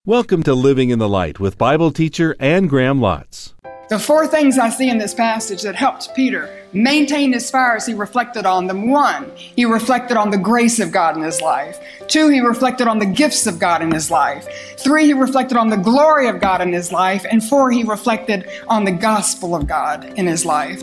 Welcome to Living in the Light with Bible teacher Ann Graham Lotz. The four things I see in this passage that helped Peter maintain his fire as he reflected on them. 1, he reflected on the grace of God in his life. 2, he reflected on the gifts of God in his life. 3, he reflected on the glory of God in his life. And 4, he reflected on the gospel of God in his life.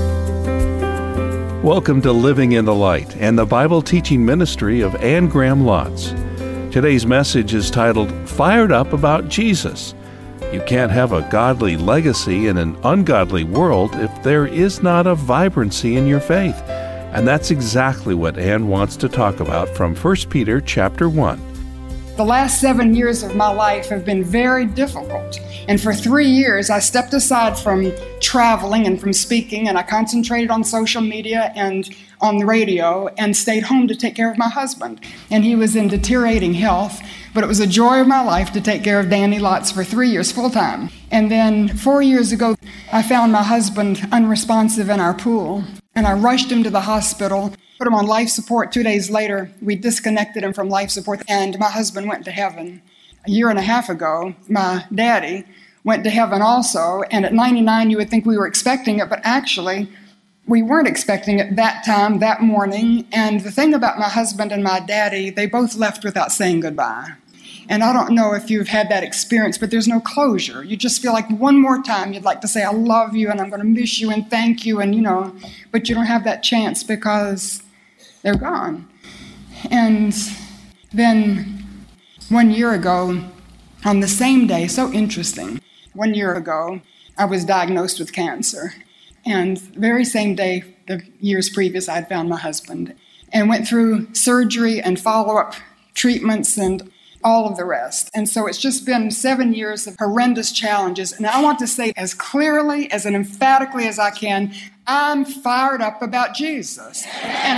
Welcome to Living in the Light and the Bible teaching ministry of Ann Graham Lotz. Today's message is titled, Fired Up About Jesus. You can't have a godly legacy in an ungodly world if there is not a vibrancy in your faith. And that's exactly what Ann wants to talk about from 1 Peter chapter 1. The last 7 years of my life have been very difficult. And for 3 years, I stepped aside from traveling and from speaking, and I concentrated on social media and on the radio and stayed home to take care of my husband. And he was in deteriorating health, but it was a joy of my life to take care of Danny Lotz for 3 years full-time. And then 4 years ago, I found my husband unresponsive in our pool, and I rushed him to the hospital, put him on life support. 2 days later, we disconnected him from life support, and my husband went to heaven. A year and a half ago, my daddy went to heaven also, and at 99, you would think we were expecting it, but actually, we weren't expecting it that time, that morning. And the thing about my husband and my daddy, they both left without saying goodbye. And I don't know if you've had that experience, but there's no closure. You just feel like one more time you'd like to say, I love you, and I'm going to miss you, and thank you, and but you don't have that chance because they're gone. And then 1 year ago, on the same day, so interesting, 1 year ago, I was diagnosed with cancer. And the very same day, the years previous, I had found my husband and went through surgery and follow-up treatments and all of the rest. And so it's just been 7 years of horrendous challenges. And I want to say as clearly, as emphatically as I can, I'm fired up about Jesus. And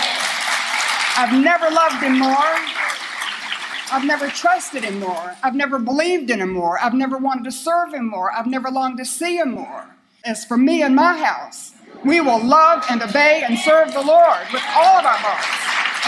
I've never loved him more. I've never trusted him more. I've never believed in him more. I've never wanted to serve him more. I've never longed to see him more. As for me and my house, we will love and obey and serve the Lord with all of our hearts.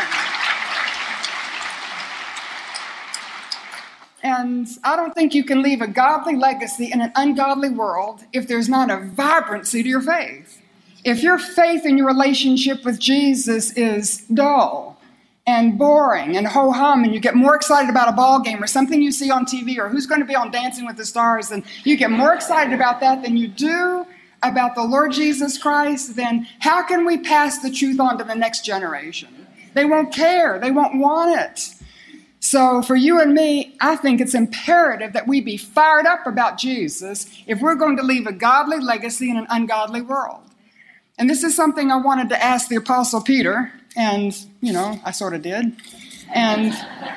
Amen. And I don't think you can leave a godly legacy in an ungodly world if there's not a vibrancy to your faith. If your faith in your relationship with Jesus is dull and boring and ho-hum, and you get more excited about a ball game or something you see on TV or who's going to be on Dancing with the Stars, and you get more excited about that than you do about the Lord Jesus Christ, then how can we pass the truth on to the next generation? They won't care. They won't want it. So for you and me, I think it's imperative that we be fired up about Jesus if we're going to leave a godly legacy in an ungodly world. And this is something I wanted to ask the Apostle Peter, and, I sort of did. And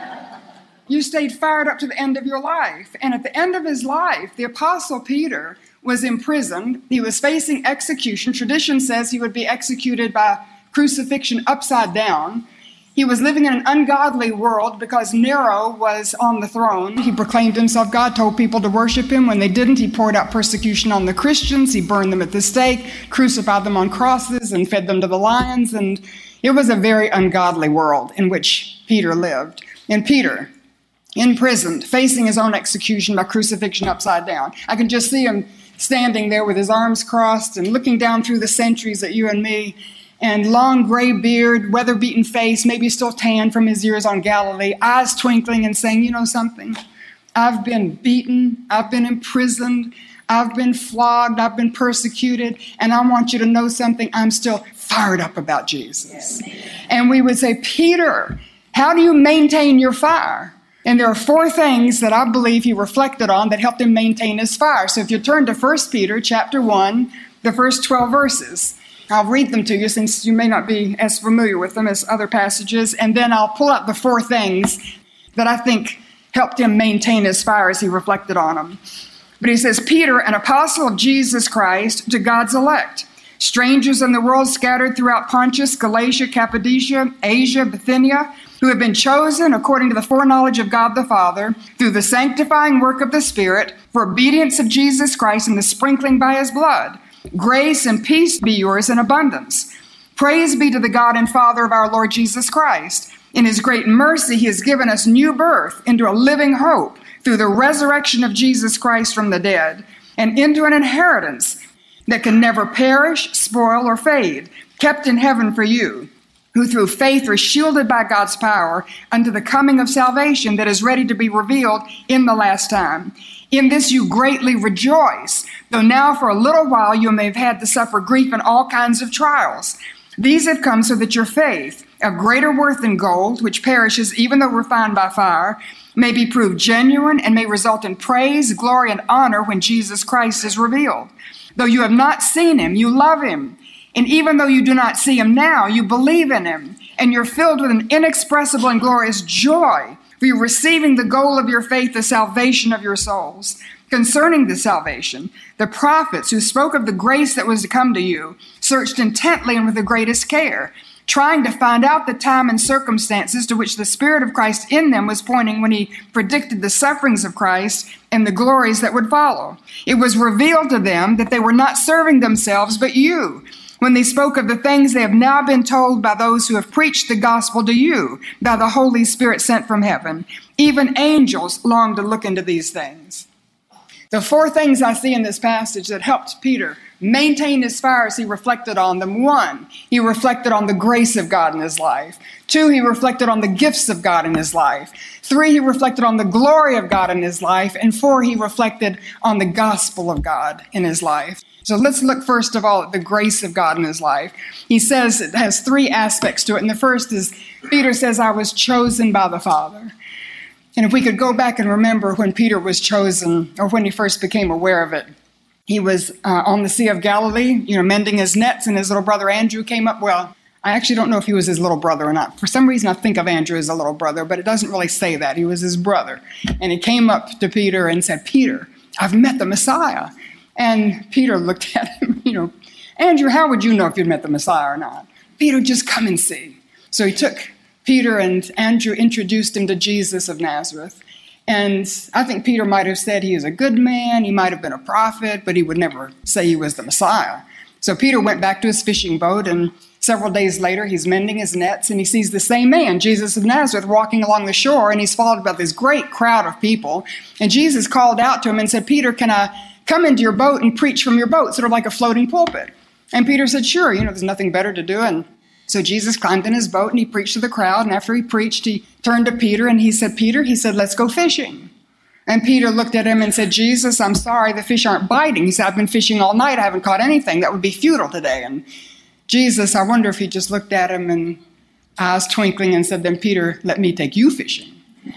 you stayed fired up to the end of your life. And at the end of his life, the Apostle Peter was imprisoned. He was facing execution. Tradition says he would be executed by crucifixion upside down. He was living in an ungodly world because Nero was on the throne. He proclaimed himself God, told people to worship him. When they didn't, he poured out persecution on the Christians. He burned them at the stake, crucified them on crosses, and fed them to the lions. And it was a very ungodly world in which Peter lived. And Peter, imprisoned, facing his own execution by crucifixion upside down. I can just see him standing there with his arms crossed and looking down through the centuries at you and me, and long gray beard, weather-beaten face, maybe still tan from his years on Galilee, eyes twinkling and saying, something? I've been beaten, I've been imprisoned, I've been flogged, I've been persecuted, and I want you to know something, I'm still fired up about Jesus. And we would say, Peter, how do you maintain your fire? And there are 4 things that I believe he reflected on that helped him maintain his fire. So if you turn to 1 Peter chapter 1, the first 12 verses, I'll read them to you since you may not be as familiar with them as other passages, and then I'll pull out the 4 things that I think helped him maintain his fire as he reflected on them. But he says, Peter, an apostle of Jesus Christ, to God's elect, strangers in the world scattered throughout Pontus, Galatia, Cappadocia, Asia, Bithynia, who have been chosen according to the foreknowledge of God the Father, through the sanctifying work of the Spirit, for obedience of Jesus Christ and the sprinkling by his blood. Grace and peace be yours in abundance. Praise be to the God and Father of our Lord Jesus Christ. In his great mercy, he has given us new birth into a living hope through the resurrection of Jesus Christ from the dead, and into an inheritance that can never perish, spoil, or fade, kept in heaven for you, who through faith are shielded by God's power unto the coming of salvation that is ready to be revealed in the last time. In this you greatly rejoice, though now for a little while you may have had to suffer grief in all kinds of trials. These have come so that your faith, of greater worth than gold, which perishes even though refined by fire, may be proved genuine and may result in praise, glory, and honor when Jesus Christ is revealed. Though you have not seen him, you love him. And even though you do not see him now, you believe in him, and you're filled with an inexpressible and glorious joy, for you're receiving the goal of your faith, the salvation of your souls. Concerning the salvation, the prophets who spoke of the grace that was to come to you searched intently and with the greatest care, trying to find out the time and circumstances to which the Spirit of Christ in them was pointing when he predicted the sufferings of Christ and the glories that would follow. It was revealed to them that they were not serving themselves but you, when they spoke of the things they have now been told by those who have preached the gospel to you by the Holy Spirit sent from heaven. Even angels long to look into these things. The four things I see in this passage that helped Peter maintain his fire as he reflected on them. 1, he reflected on the grace of God in his life. 2, he reflected on the gifts of God in his life. 3, he reflected on the glory of God in his life. And 4, he reflected on the gospel of God in his life. So let's look first of all at the grace of God in his life. He says it has 3 aspects to it. And the first is, Peter says, I was chosen by the Father. And if we could go back and remember when Peter was chosen, or when he first became aware of it, he was on the Sea of Galilee, mending his nets, and his little brother Andrew came up. Well, I actually don't know if he was his little brother or not. For some reason, I think of Andrew as a little brother, but it doesn't really say that. He was his brother. And he came up to Peter and said, Peter, I've met the Messiah. And Peter looked at him, Andrew, how would you know if you'd met the Messiah or not? Peter, just come and see. So he took Peter, and Andrew introduced him to Jesus of Nazareth. And I think Peter might have said he is a good man, he might have been a prophet, but he would never say he was the Messiah. So Peter went back to his fishing boat, and several days later he's mending his nets, and he sees the same man, Jesus of Nazareth, walking along the shore, and he's followed by this great crowd of people. And Jesus called out to him and said, Peter, can I come into your boat and preach from your boat, sort of like a floating pulpit? And Peter said, sure, there's nothing better to do. And so Jesus climbed in his boat and he preached to the crowd. And after he preached, he turned to Peter and he said, let's go fishing. And Peter looked at him and said, Jesus, I'm sorry, the fish aren't biting. He said, I've been fishing all night. I haven't caught anything. That would be futile today. And Jesus, I wonder if he just looked at him and eyes twinkling and said, then Peter, let me take you fishing.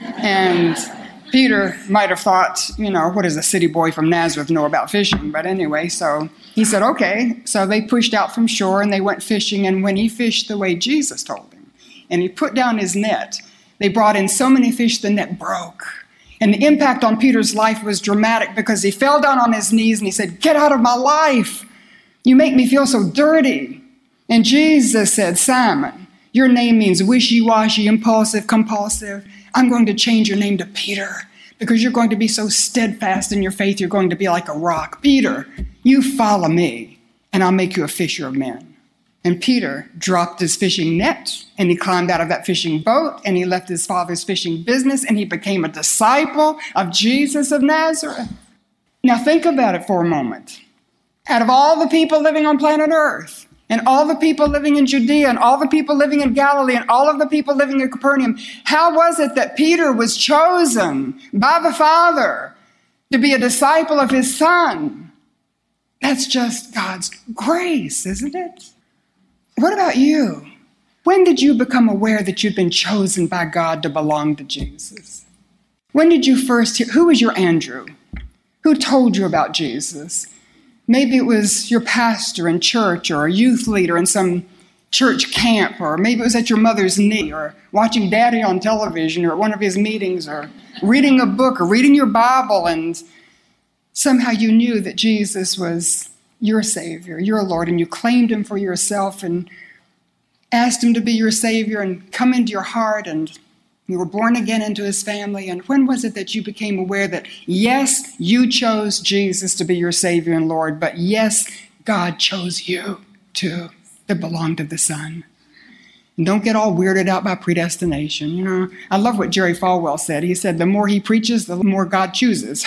And Peter might have thought, what does a city boy from Nazareth know about fishing? But anyway, so he said, okay. So they pushed out from shore and they went fishing. And when he fished the way Jesus told him, and he put down his net, they brought in so many fish the net broke. And the impact on Peter's life was dramatic because he fell down on his knees and he said, get out of my life. You make me feel so dirty. And Jesus said, Simon, your name means wishy-washy, impulsive, compulsive. I'm going to change your name to Peter because you're going to be so steadfast in your faith, you're going to be like a rock. Peter, you follow me, and I'll make you a fisher of men. And Peter dropped his fishing net, and he climbed out of that fishing boat, and he left his father's fishing business, and he became a disciple of Jesus of Nazareth. Now think about it for a moment. Out of all the people living on planet Earth, and all the people living in Judea, and all the people living in Galilee, and all of the people living in Capernaum, how was it that Peter was chosen by the Father to be a disciple of his Son? That's just God's grace, isn't it? What about you? When did you become aware that you'd been chosen by God to belong to Jesus? When did you first hear? Who was your Andrew? Who told you about Jesus? Maybe it was your pastor in church or a youth leader in some church camp, or maybe it was at your mother's knee, or watching Daddy on television, or at one of his meetings, or reading a book, or reading your Bible, and somehow you knew that Jesus was your Savior, your Lord, and you claimed him for yourself and asked him to be your Savior and come into your heart, and you were born again into his family. And when was it that you became aware that, yes, you chose Jesus to be your Savior and Lord, but yes, God chose you too, that belonged to the Son? And don't get all weirded out by predestination. You know, I love what Jerry Falwell said. He said, the more he preaches, the more God chooses.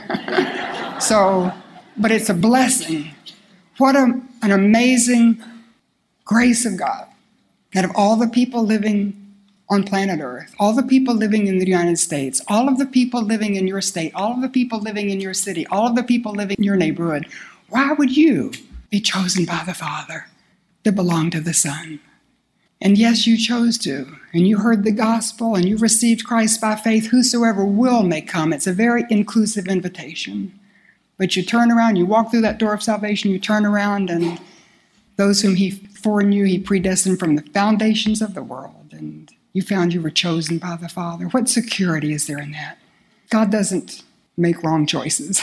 But it's a blessing. What an amazing grace of God, that of all the people living on planet Earth, all the people living in the United States, all of the people living in your state, all of the people living in your city, all of the people living in your neighborhood, why would you be chosen by the Father to belong to the Son? And yes, you chose to, and you heard the gospel, and you received Christ by faith. Whosoever will may come. It's a very inclusive invitation. But you turn around, you walk through that door of salvation, you turn around, and those whom he foreknew, he predestined from the foundations of the world. And you found you were chosen by the Father. What security is there in that? God doesn't make wrong choices.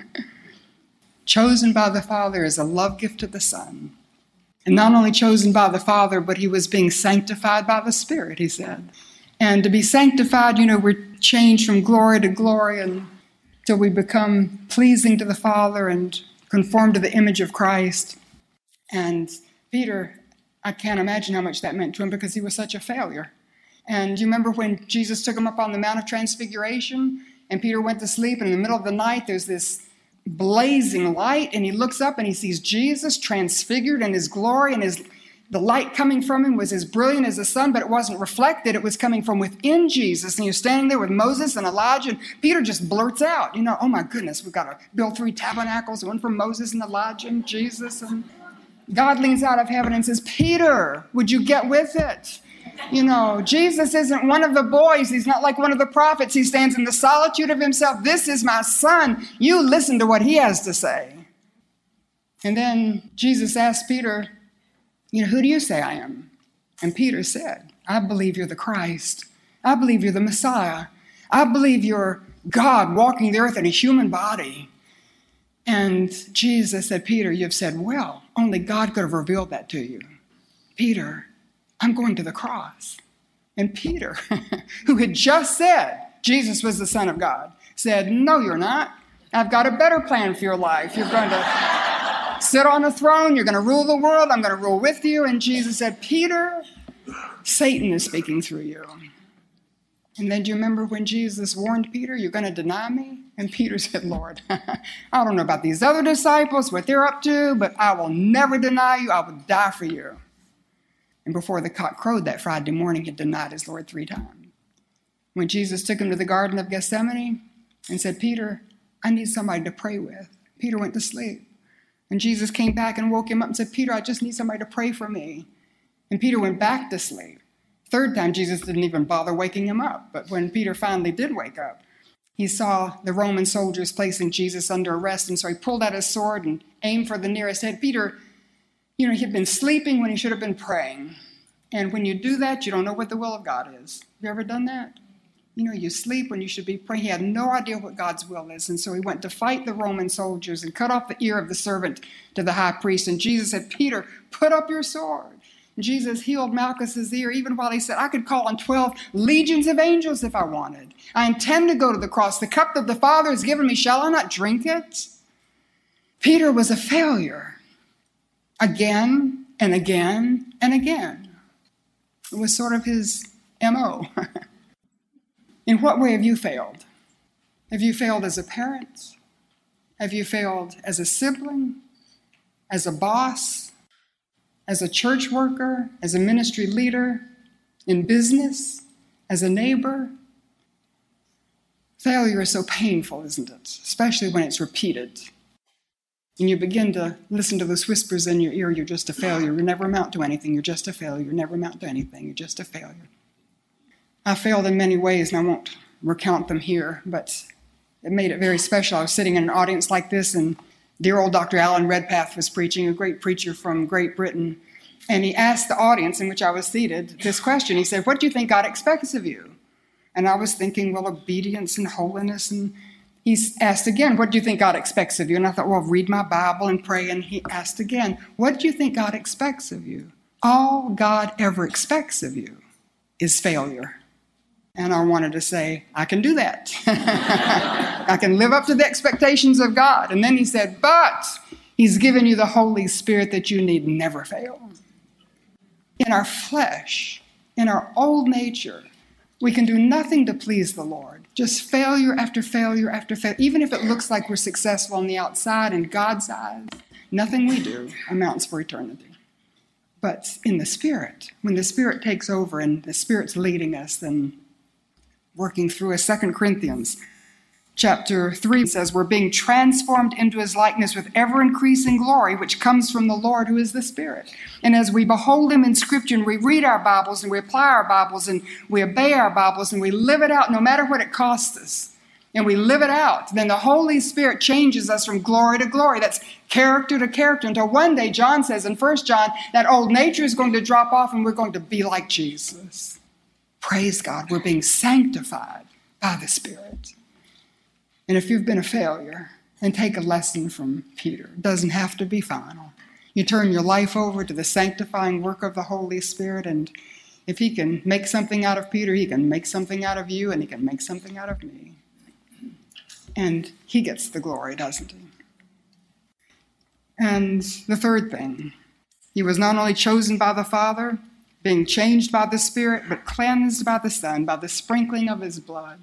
Chosen by the Father is a love gift to the Son. And not only chosen by the Father, but he was being sanctified by the Spirit, he said. And to be sanctified, you know, we're changed from glory to glory until we become pleasing to the Father and conform to the image of Christ. And Peter, I can't imagine how much that meant to him because he was such a failure. And you remember when Jesus took him up on the Mount of Transfiguration and Peter went to sleep, and in the middle of the night there's this blazing light, and he looks up and he sees Jesus transfigured in his glory, and the light coming from him was as brilliant as the sun, but it wasn't reflected. It was coming from within Jesus, and he was standing there with Moses and Elijah, and Peter just blurts out, you know, oh my goodness, we've got to build 3 tabernacles, one for Moses and Elijah and Jesus. And God leans out of heaven and says, Peter, would you get with it? You know, Jesus isn't one of the boys. He's not like one of the prophets. He stands in the solitude of himself. This is my son. You listen to what he has to say. And then Jesus asked Peter, you know, who do you say I am? And Peter said, I believe you're the Christ. I believe you're the Messiah. I believe you're God walking the earth in a human body. And Jesus said, Peter, you've said well. Only God could have revealed that to you. Peter, I'm going to the cross. And Peter, who had just said Jesus was the Son of God, said, no, you're not. I've got a better plan for your life. You're going to sit on a throne. You're going to rule the world. I'm going to rule with you. And Jesus said, Peter, Satan is speaking through you. And then do you remember when Jesus warned Peter, you're going to deny me? And Peter said, Lord, I don't know about these other disciples, what they're up to, but I will never deny you. I will die for you. And before the cock crowed that Friday morning, he denied his Lord 3 times. When Jesus took him to the Garden of Gethsemane and said, Peter, I need somebody to pray with. Peter went to sleep. And Jesus came back and woke him up and said, Peter, I just need somebody to pray for me. And Peter went back to sleep. 3rd time, Jesus didn't even bother waking him up. But when Peter finally did wake up, he saw the Roman soldiers placing Jesus under arrest. And so he pulled out his sword and aimed for the nearest head. Peter, you know, he'd been sleeping when he should have been praying. And when you do that, you don't know what the will of God is. Have you ever done that? You know, you sleep when you should be praying. He had no idea what God's will is. And so he went to fight the Roman soldiers and cut off the ear of the servant to the high priest. And Jesus said, Peter, put up your sword. And Jesus healed Malchus's ear, even while he said, I could call on 12 legions of angels if I wanted. I intend to go to the cross. The cup that the Father has given me, shall I not drink it? Peter was a failure. Again and again and again. It was sort of his MO. In what way have you failed? Have you failed as a parent? Have you failed as a sibling? As a boss? As a church worker? As a ministry leader? In business? As a neighbor? Failure is so painful, isn't it? Especially when it's repeated. And you begin to listen to those whispers in your ear, you're just a failure, you never amount to anything, you're just a failure, you never amount to anything, you're just a failure. I failed in many ways, and I won't recount them here, but it made it very special. I was sitting in an audience like this, and dear old Dr. Alan Redpath was preaching, a great preacher from Great Britain, and he asked the audience in which I was seated this question. He said, what do you think God expects of you? And I was thinking, well, obedience and holiness, and he asked again, what do you think God expects of you? And I thought, well, read my Bible and pray. And he asked again, what do you think God expects of you? All God ever expects of you is failure. And I wanted to say, I can do that. I can live up to the expectations of God. And then he said, but he's given you the Holy Spirit that you need never fail. in our flesh, in our old nature, we can do nothing to please the Lord. Just failure after failure after failure. Even if it looks like we're successful on the outside, in God's eyes, nothing we do amounts for eternity. But in the Spirit, when the Spirit takes over and the Spirit's leading us, then working through us, 2 Corinthians chapter 3 says, we're being transformed into his likeness with ever-increasing glory, which comes from the Lord, who is the Spirit. And as we behold him in Scripture, and we read our Bibles, and we apply our Bibles, and we obey our Bibles, and we live it out no matter what it costs us, and we live it out, then the Holy Spirit changes us from glory to glory. That's character to character, until one day, John says in 1 John, that old nature is going to drop off, and we're going to be like Jesus. Praise God, we're being sanctified by the Spirit. And if you've been a failure, then take a lesson from Peter. It doesn't have to be final. You turn your life over to the sanctifying work of the Holy Spirit, and if he can make something out of Peter, he can make something out of you, and he can make something out of me. And he gets the glory, doesn't he? And the third thing, he was not only chosen by the Father, being changed by the Spirit, but cleansed by the Son, by the sprinkling of his blood.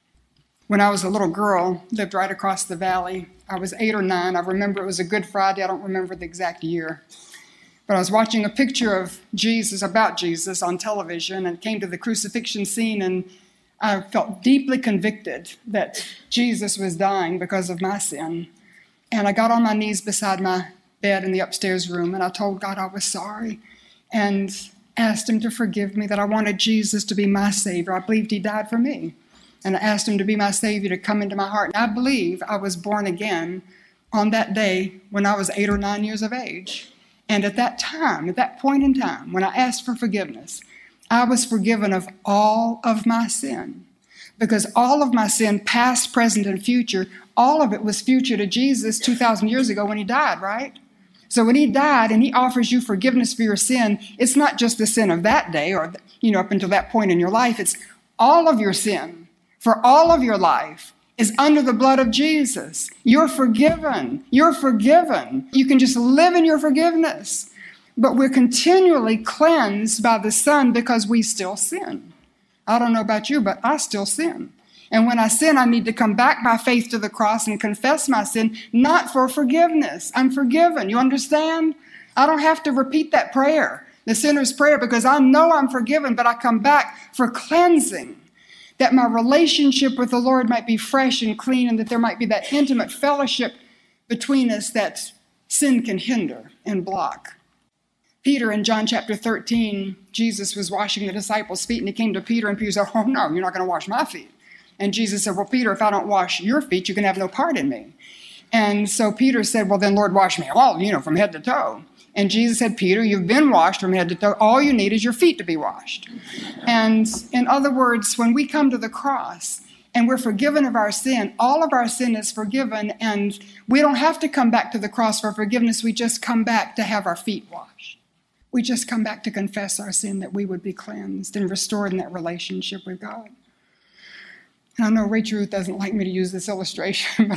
When I was a little girl, lived right across the valley. I was 8 or 9. I remember it was a Good Friday. I don't remember the exact year. But I was watching a picture of Jesus, about Jesus, on television, and came to the crucifixion scene, and I felt deeply convicted that Jesus was dying because of my sin. And I got on my knees beside my bed in the upstairs room, and I told God I was sorry, and asked him to forgive me, that I wanted Jesus to be my Savior. I believed he died for me. And I asked him to be my Savior, to come into my heart. And I believe I was born again on that day when I was 8 or 9 years of age. And at that time, at that point in time, when I asked for forgiveness, I was forgiven of all of my sin. Because all of my sin, past, present, and future, all of it was future to Jesus 2,000 years ago when he died, right? So when he died and he offers you forgiveness for your sin, it's not just the sin of that day or, up until that point in your life. It's all of your sin. For all of your life is under the blood of Jesus. You're forgiven. You're forgiven. You can just live in your forgiveness. But we're continually cleansed by the Son because we still sin. I don't know about you, but I still sin. And when I sin, I need to come back by faith to the cross and confess my sin, not for forgiveness. I'm forgiven. You understand? I don't have to repeat that prayer, the sinner's prayer, because I know I'm forgiven, but I come back for cleansing, that my relationship with the Lord might be fresh and clean, and that there might be that intimate fellowship between us that sin can hinder and block. Peter, in John chapter 13, Jesus was washing the disciples' feet, and he came to Peter, and Peter said, "Oh, no, you're not going to wash my feet." And Jesus said, "Well, Peter, if I don't wash your feet, you can have no part in me." And so Peter said, "Well, then, Lord, wash me all, from head to toe." And Jesus said, "Peter, you've been washed from head to toe. All you need is your feet to be washed." And in other words, when we come to the cross and we're forgiven of our sin, all of our sin is forgiven, and we don't have to come back to the cross for forgiveness. We just come back to have our feet washed. We just come back to confess our sin, that we would be cleansed and restored in that relationship with God. And I know Rachel Ruth doesn't like me to use this illustration,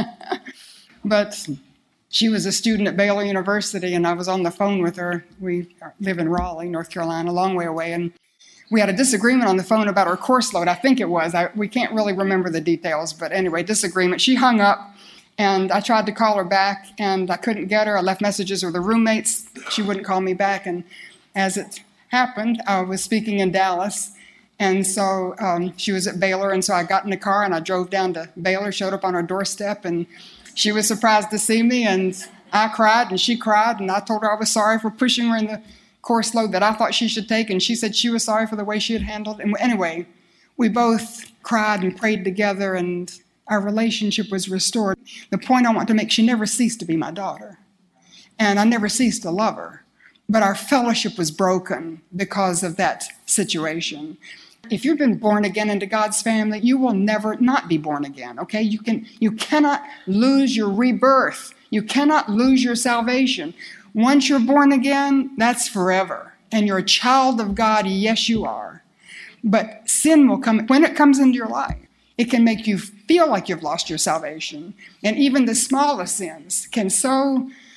but she was a student at Baylor University, and I was on the phone with her. We live in Raleigh, North Carolina, a long way away, and we had a disagreement on the phone about her course load. I think it was. We can't really remember the details, but anyway, disagreement. She hung up, and I tried to call her back, and I couldn't get her. I left messages with her roommates. She wouldn't call me back, and as it happened, I was speaking in Dallas, and so she was at Baylor, and so I got in the car, and I drove down to Baylor, showed up on her doorstep, and she was surprised to see me, and I cried, and she cried, and I told her I was sorry for pushing her in the course load that I thought she should take, and she said she was sorry for the way she had handled it. And anyway, we both cried and prayed together, and our relationship was restored. The point I want to make, she never ceased to be my daughter, and I never ceased to love her, but our fellowship was broken because of that situation. If you've been born again into God's family, you will never not be born again, okay? You cannot lose your rebirth. You cannot lose your salvation. Once you're born again, that's forever. And you're a child of God, yes, you are. But sin will come. When it comes into your life, it can make you feel like you've lost your salvation. And even the smallest sins can so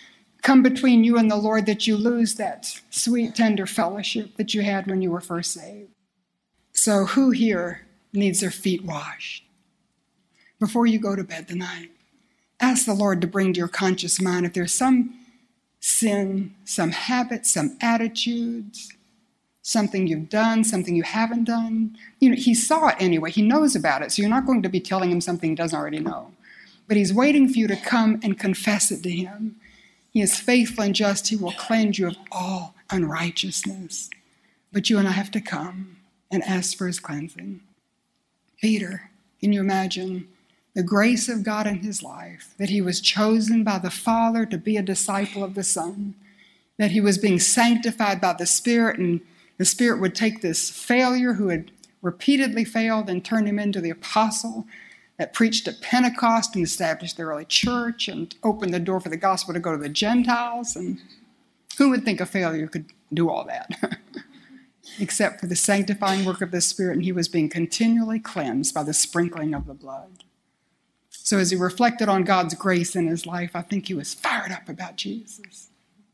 come between you and the Lord that you lose that sweet, tender fellowship that you had when you were first saved. So who here needs their feet washed? Before you go to bed tonight, ask the Lord to bring to your conscious mind if there's some sin, some habit, some attitudes, something you've done, something you haven't done. He saw it anyway. He knows about it, so you're not going to be telling him something he doesn't already know. But he's waiting for you to come and confess it to him. He is faithful and just. He will cleanse you of all unrighteousness. But you and I have to come and ask for his cleansing. Peter, can you imagine the grace of God in his life, that he was chosen by the Father to be a disciple of the Son, that he was being sanctified by the Spirit, and the Spirit would take this failure who had repeatedly failed and turn him into the apostle that preached at Pentecost and established the early church and opened the door for the gospel to go to the Gentiles. And who would think a failure could do all that? Except for the sanctifying work of the Spirit, and he was being continually cleansed by the sprinkling of the blood. So as he reflected on God's grace in his life, I think he was fired up about Jesus.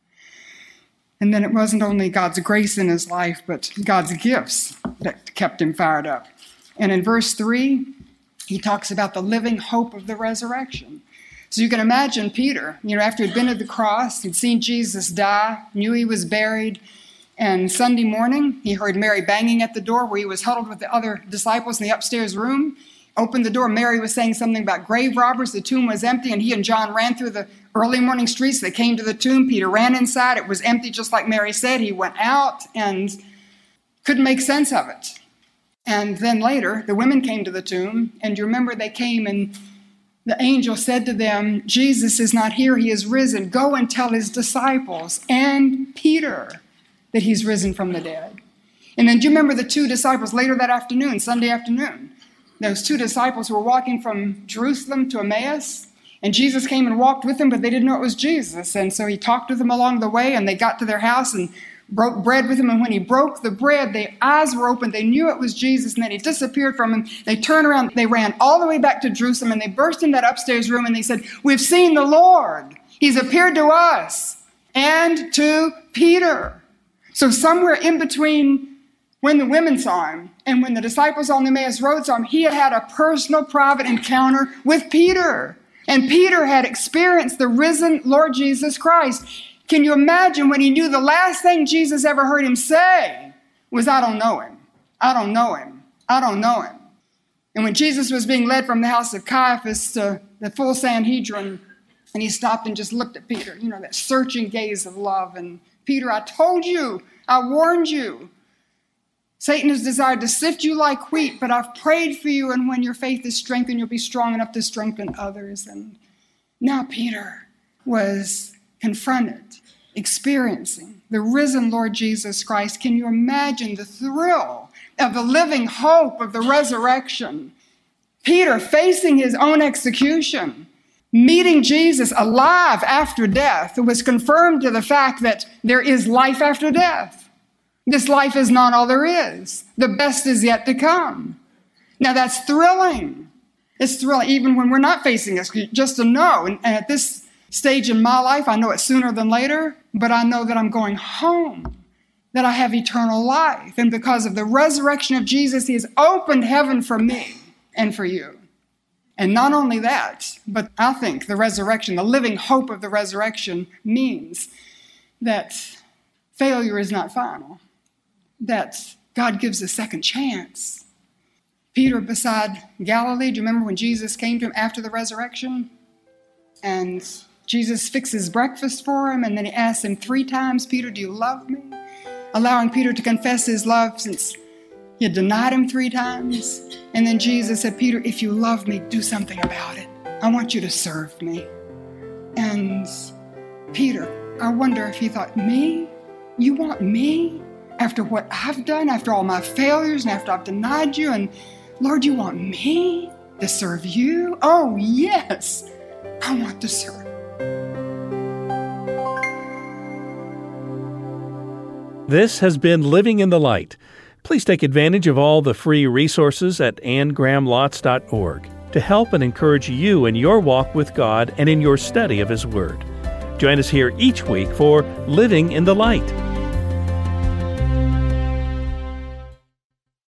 And then it wasn't only God's grace in his life, but God's gifts that kept him fired up. And in verse 3, he talks about the living hope of the resurrection. So you can imagine Peter, after he'd been at the cross, he'd seen Jesus die, knew he was buried, and Sunday morning, he heard Mary banging at the door where he was huddled with the other disciples in the upstairs room. Opened the door. Mary was saying something about grave robbers. The tomb was empty, and he and John ran through the early morning streets. They came to the tomb. Peter ran inside. It was empty, just like Mary said. He went out and couldn't make sense of it. And then later, the women came to the tomb, and you remember they came, and the angel said to them, Jesus is not here. He is risen. Go and tell his disciples and Peter that he's risen from the dead. And then do you remember the two disciples later that afternoon, Sunday afternoon? Those two disciples who were walking from Jerusalem to Emmaus, and Jesus came and walked with them, but they didn't know it was Jesus. And so he talked with them along the way, and they got to their house and broke bread with him. And when he broke the bread, their eyes were open. They knew it was Jesus, and then he disappeared from them. They turned around. They ran all the way back to Jerusalem, and they burst in that upstairs room, and they said, we've seen the Lord. He's appeared to us and to Peter. So somewhere in between when the women saw him and when the disciples on the Emmaus Road saw him, he had had a personal, private encounter with Peter. And Peter had experienced the risen Lord Jesus Christ. Can you imagine when he knew the last thing Jesus ever heard him say was, I don't know him. I don't know him. I don't know him. And when Jesus was being led from the house of Caiaphas to the full Sanhedrin, and he stopped and just looked at Peter, that searching gaze of love. And Peter, I told you, I warned you. Satan has desired to sift you like wheat, but I've prayed for you, and when your faith is strengthened, you'll be strong enough to strengthen others. And now Peter was confronted, experiencing the risen Lord Jesus Christ. Can you imagine the thrill of the living hope of the resurrection? Peter facing his own execution, meeting Jesus alive after death, was confirmed to the fact that there is life after death. This life is not all there is. The best is yet to come. Now that's thrilling. It's thrilling even when we're not facing this, just to know. And at this stage in my life, I know it sooner than later, but I know that I'm going home, that I have eternal life. And because of the resurrection of Jesus, he has opened heaven for me and for you. And not only that, but I think the resurrection, the living hope of the resurrection, means that failure is not final, that God gives a second chance. Peter beside Galilee, do you remember when Jesus came to him after the resurrection? And Jesus fixes breakfast for him, and then he asks him 3 times, Peter, do you love me? Allowing Peter to confess his love since he had denied him 3 times. And then Jesus said, Peter, if you love me, do something about it. I want you to serve me. And Peter, I wonder if he thought, me? You want me? After what I've done, after all my failures, and after I've denied you, and Lord, you want me to serve you? Oh, yes, I want to serve. This has been Living in the Light. Please take advantage of all the free resources at anngrahamlotz.org to help and encourage you in your walk with God and in your study of His Word. Join us here each week for Living in the Light.